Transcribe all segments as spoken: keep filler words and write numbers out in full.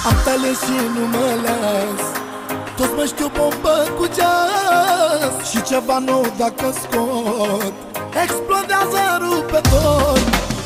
Am talent și nu mă las, toți mă știu bombă cu jazz. Și ceva nou dacă scot, explodează, rupe tot.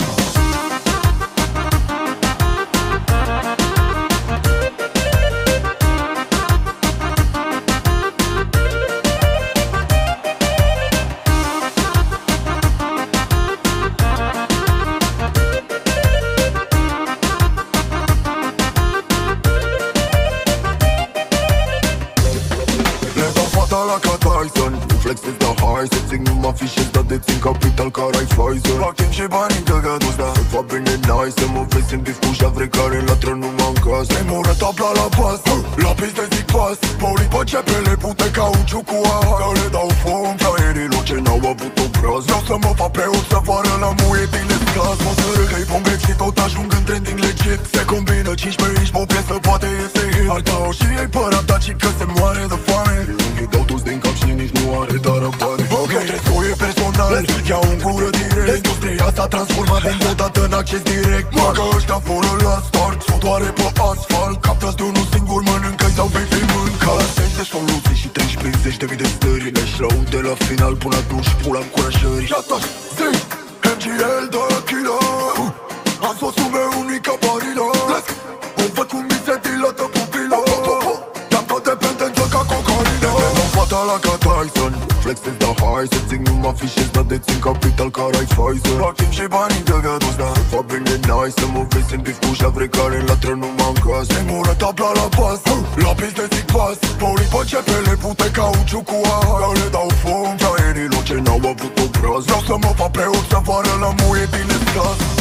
La ca Tyson, flexez da high, să țin numai fișez, dar dețin capital care ai Pfizer. Fac timp și banii de gădus, da, să fac bine nice, să mă vezi în bif cu javre care latră numai în casă. Îi mură tabla la pas, la piste zic pas, poli pe cepele pute cauciu cu aha, că le dau foc fraierilor ce n-au avut obraz. Vreau să mă fac preot, să vară la muie din esclas. Mă să râc, îi pun și tot ajung în trending legit. Se combină cincisprezece inci pe o piesă, poate este hit. Alta o și ei părat, dar și că se moare de foame. Îi dau toți din cap și nici nu are, dar răbdare. Ok, trebuie personal, iau în gură direct. Industria s-a transformat dintr-o dată în acces direct. Mă că ăștia fură la start, sotoare pe asfalt. Captați de unul singur, mănâncă-i sau vei fi mâncat. Zeci de soluții și treci prin zeci de mii de stări. Le-și rău de la final până atunci pula încurajări. Și atunci, zi, M G L de kilo. Am sosul meu unică barilă. O văd cum mi se dilată pupilă. Am tot dependență ca cocaină. Am fata la ca Tyson, flexez da high, să țin numai fișez, dar dețin capital care ai Pfizer. Fac timp și banii de gădus, da, să fac bine nice, să mă vezi în bif cu javre care latră numai în casă. Îi mură tabla la pas, la piste zic pas, poli pe cepele pute cauciu cu aha, că le dau foc fraierilor ce n-au avut obraz. Vreau să mă fac preot, să vară la muie din esclas.